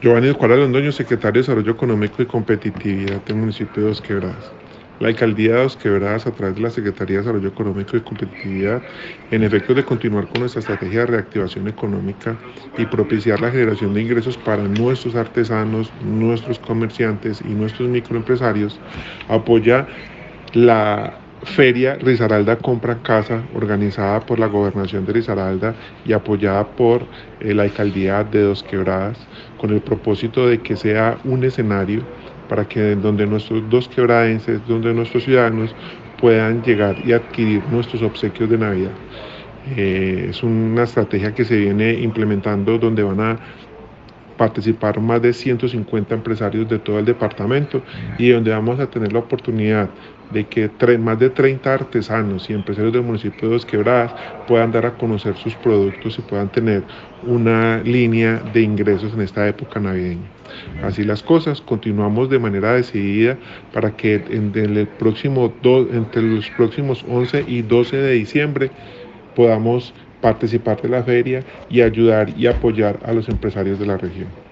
Giovanni Escuela Londoño, secretario de Desarrollo Económico y Competitividad del municipio de Dos Quebradas. La alcaldía de Dos Quebradas, a través de la Secretaría de Desarrollo Económico y Competitividad, en efecto de continuar con nuestra estrategia de reactivación económica y propiciar la generación de ingresos para nuestros artesanos, nuestros comerciantes y nuestros microempresarios, apoya la Feria Risaralda Compra Casa, organizada por la Gobernación de Risaralda y apoyada por la Alcaldía de Dos Quebradas, con el propósito de que sea un escenario para que donde nuestros dos quebradenses, donde nuestros ciudadanos puedan llegar y adquirir nuestros obsequios de Navidad. Es una estrategia que se viene implementando donde van a participar más de 150 empresarios de todo el departamento y donde vamos a tener la oportunidad de que más de 30 artesanos y empresarios del municipio de Dos Quebradas puedan dar a conocer sus productos y puedan tener una línea de ingresos en esta época navideña. Así las cosas, continuamos de manera decidida para que entre los próximos 11 y 12 de diciembre podamos participar de la feria y ayudar y apoyar a los empresarios de la región.